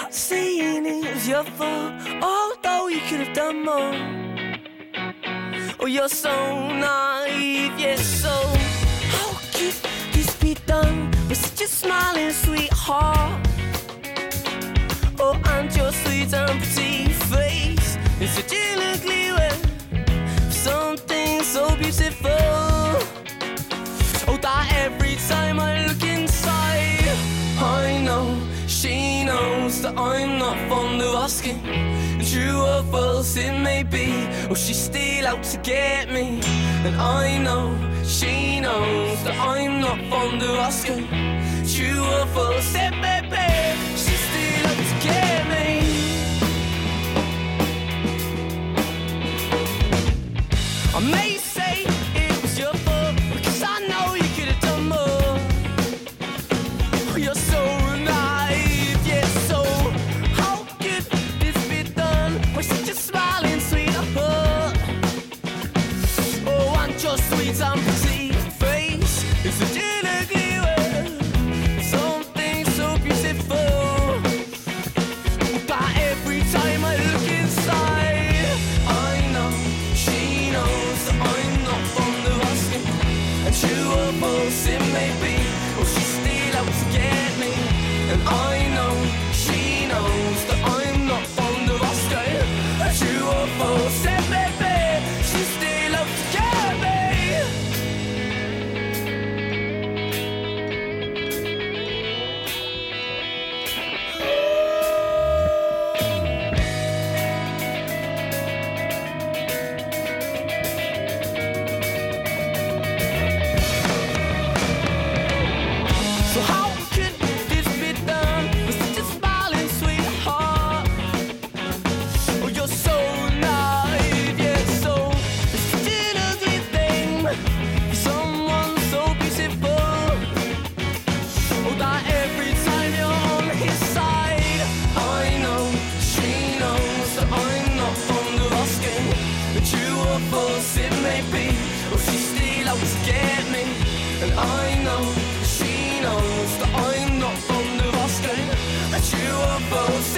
without saying it was your fault, although you could have done more. Oh, you're so naive, yes, so how could this be done with such a smiling sweetheart? Oh, and your sweet and pretty face is such an ugly way for something so beautiful. Oh, that every time I look inside, I know she knows that I'm not fond of asking. True or false it may be, or she's still out to get me. And I know she knows that I'm not fond of asking. True or false it may be, she's still out to get me. I may say it was your fault, because I know you could have done more. You're so naive, yeah, so how could this be done with such a smiling sweetheart? Oh, and your sweet and pretty face is such an ugly way, something so beautiful. But every time I look inside, I know she knows that I'm not fond of asking. And true or false it may be, or she's still out to get me. And I know she knows that I'm not fond of asking. And true or false it may be, she's still out to get me. So how could this be done with such a smiling sweetheart? Oh, you're so naive, yeah, so it's such an ugly thing for someone so beautiful. Oh, that every time you're on his side, I know she knows that I'm not fond of asking. But true or false it may be, or she's still out to get me. And I know she knows that I'm not fond of asking. And true or false